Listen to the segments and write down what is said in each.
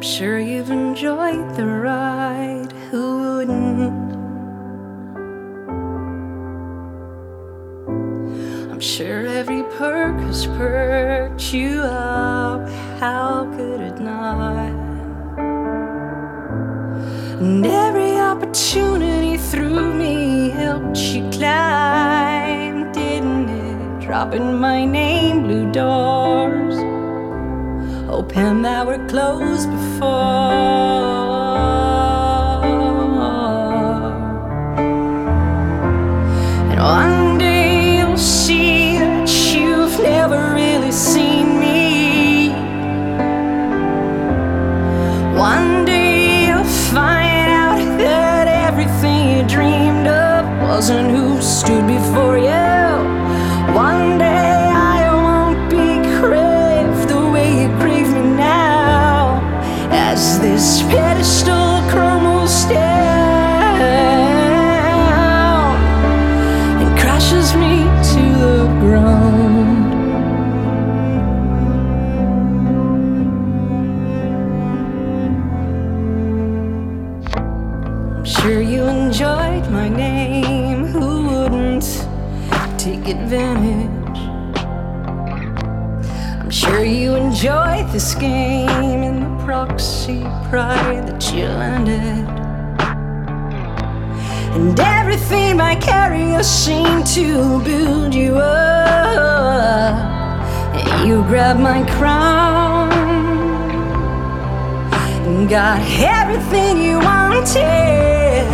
Sure you've enjoyed the ride, who wouldn't? I'm sure every perk has perked you up, how could it not? And every opportunity threw me helped you climb, didn't it? Dropping my name, blue doors, hoping that we're closed before. And one day you'll see that you've never really seen me. One day you'll find out that everything you dreamed of wasn't who stood before you. One day I won't be craved the way you crave me now, as this pedestal crumbles down and crashes me to the ground. I'm sure you enjoyed my name, who wouldn't take advantage? I'm sure you enjoyed this game and the proxy pride that you landed. And everything vicarious seemed to build you up. And you grabbed my crown and got everything you wanted.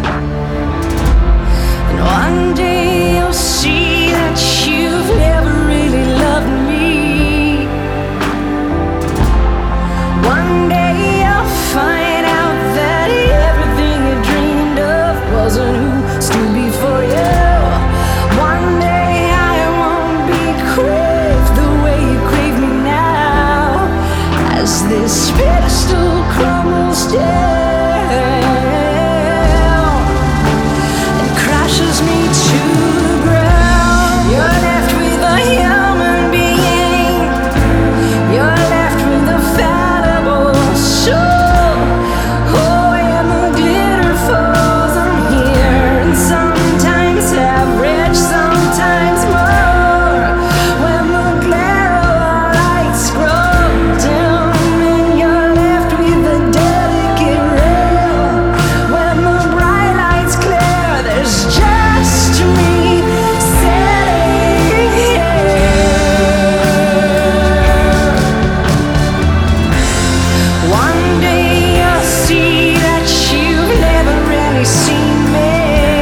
And one day you'll see that you've never really loved me. One day you'll find out that everything you dreamed of wasn't who stood before you. One day I won't be craved the way you crave me now, as this pedestal crumbles down and crashes me to the ground. You're left with a human being. You're left with a fallible soul. Oh, and the glitter falls on here, and sometimes average, sometimes more. When the glare of our lights grow dim, and you're left with a delicate rail. When the bright lights clear, there's just me sitting here. One day you'll see that you've never really seen me.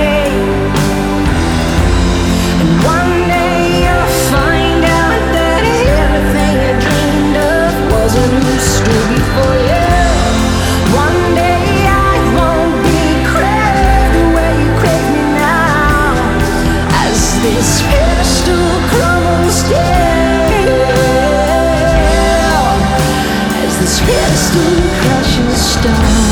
And one day you'll find out that everything you dreamed of wasn't who stood before you. One day I won't be craved the way you crave me now, as this pedestal crumbles down, as this pedestal crashes down.